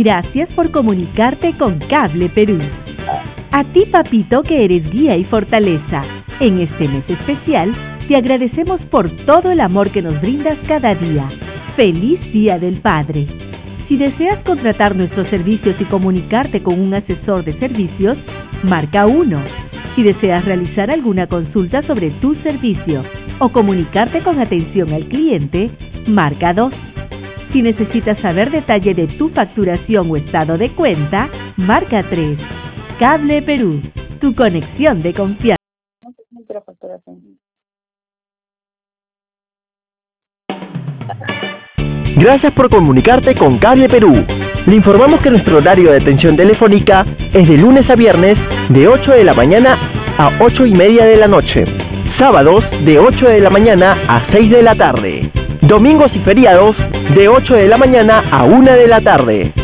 Gracias por comunicarte con Cable Perú. A ti, papito, que eres guía y fortaleza. En este mes especial, te agradecemos por todo el amor que nos brindas cada día. ¡Feliz Día del Padre! Si deseas contratar nuestros servicios y comunicarte con un asesor de servicios, marca 1. Si deseas realizar alguna consulta sobre tu servicio o comunicarte con atención al cliente, marca 2. Si necesitas saber detalle de tu facturación o estado de cuenta, marca 3. Cable Perú, tu conexión de confianza. Gracias por comunicarte con Cable Perú. Le informamos que nuestro horario de atención telefónica es de lunes a viernes de 8 de la mañana a 8:30 de la noche. Sábados de 8 de la mañana a 6 de la tarde. Domingos y feriados de 8 de la mañana a 1 de la tarde.